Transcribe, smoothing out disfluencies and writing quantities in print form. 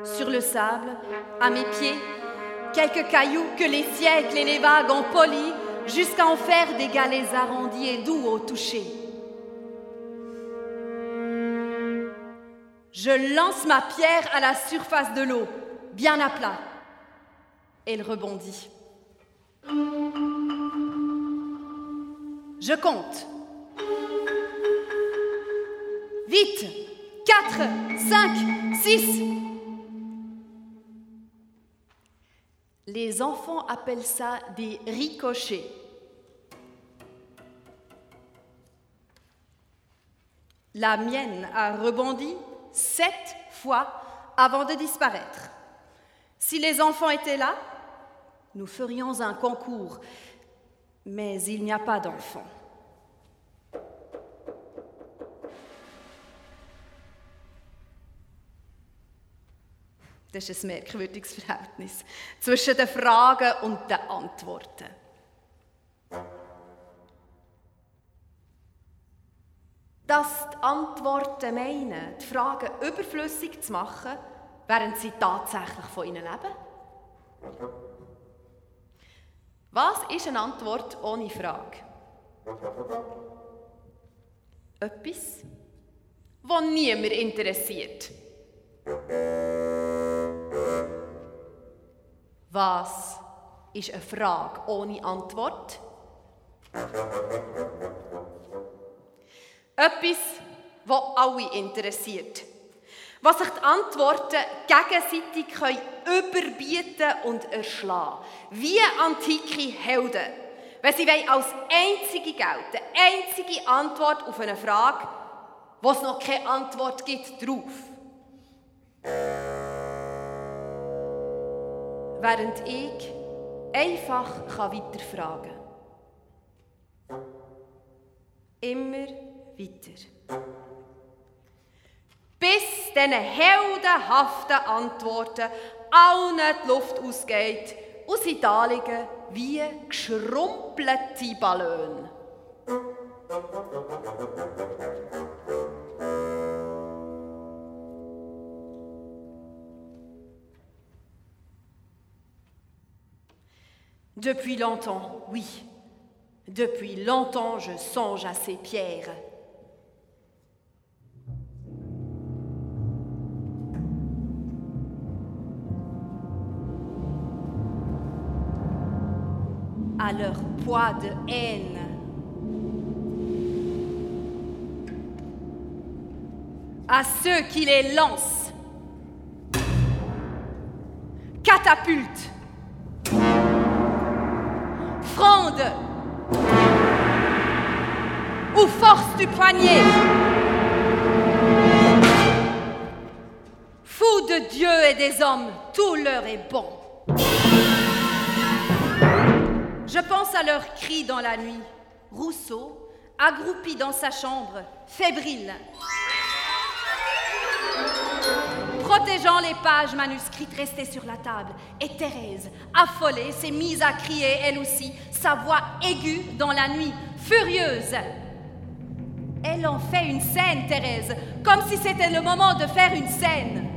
Sur le sable, à mes pieds, quelques cailloux que les siècles et les vagues ont polis jusqu'à en faire des galets arrondis et doux au toucher. Je lance ma pierre à la surface de l'eau, bien à plat. Elle rebondit. Je compte. Vite! 4, 5, 6. Les enfants appellent ça des ricochets. La mienne a rebondi 7 fois avant de disparaître. Si les enfants étaient là, nous ferions un concours, mais il n'y a pas d'enfants. Das ist ein merkwürdiges Verhältnis zwischen den Fragen und den Antworten. Dass die Antworten meinen, die Fragen überflüssig zu machen, während sie tatsächlich von ihnen leben? Was ist eine Antwort ohne Frage? Etwas, das niemand interessiert. Was ist eine Frage ohne Antwort? Etwas, das alle interessiert. Was sich die Antworten gegenseitig überbieten und erschlagen. Wie antike Helden. Wenn sie als einzige gelten, einzige Antwort auf eine Frage, wo es noch keine Antwort gibt, drauf. Während ich einfach weiterfragen kann. Immer weiter. Bis diesen heldenhaften Antworten allen die Luft ausgeht und sie da liegen wie geschrumpelte Ballone. Depuis longtemps, oui, depuis longtemps je songe à ces pierres. À leur poids de haine. À ceux qui les lancent. Catapultes. Fronde ou force du poignet. Fous de Dieu et des hommes, tout leur est bon. Je pense à leurs cris dans la nuit. Rousseau, accroupi dans sa chambre, fébrile, protégeant les pages manuscrites restées sur la table. Et Thérèse, affolée, s'est mise à crier, elle aussi, sa voix aiguë dans la nuit, furieuse. Elle en fait une scène, Thérèse, comme si c'était le moment de faire une scène.